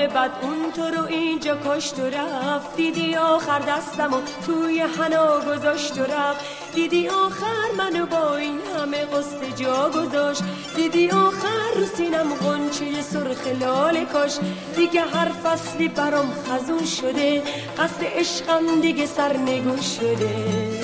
عاقبت اون تو رو اینجا کشت و رفت. دیدی آخر دستم و توی حنا گذاشت و رفت. دیدی آخر منو با این همه قصه جا گذاشت. دیدی آخر رو سینم غنچه سرخ لاله کاش. دیگه هر فصلی برام خزون شده، قصد عشقم دیگه سرنگون شده.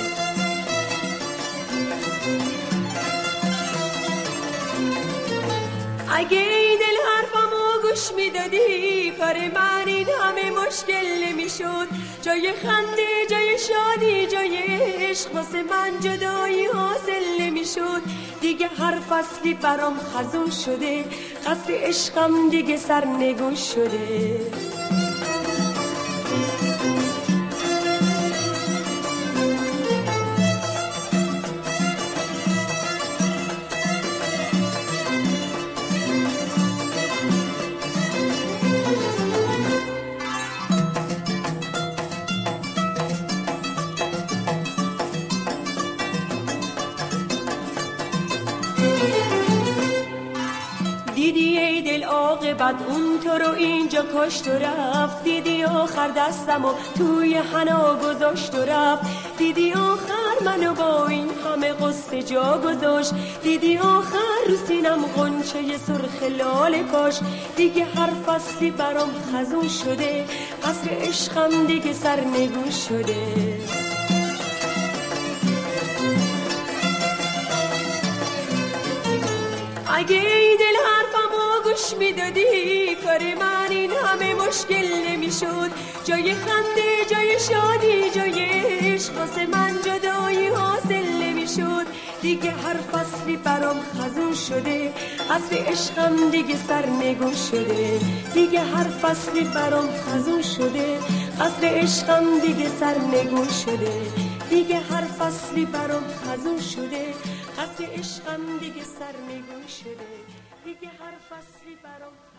اگه ای دل حرفمو گوش میدادی، کار من این همه مشکل نمیشد. جای خنده، جای شادی، جای عشق واسه من جدایی حاصل نمیشد. دیگه هر فصلی برام خزون شده، قصد عشقم دیگه سرنگون شده. دیدی ای دل عاقبت اون تو رو اینجا کشت و رفت. دیدی آخر دستم و توی حنا گذاشت و رفت. دیدی آخر منو با این همه قصه جا گذاشت. دیدی آخر رو سینم غنچه سرخ لاله کاش. دیگه هر فصلی برام خزون شده، قصر عشقم دیگه سرنگون شده. اگه ای دل حرفمو گوش میدادی، کار من این همه مشکل نمیشد. جای خنده، جای شادی، جای عشق واسه من جدایی حاصل نمیشد. دیگه هر فصلی برام خزون شده، قصر عشقم دیگه سرنگون شده. دیگه هر فصلی برام خزون شده، قصر عشقم دیگه سرنگون شده. دیگه هر فصلی برام خزون شده، قصد عشقم دیگه سرنگون شده. دیگه هر فصلی برام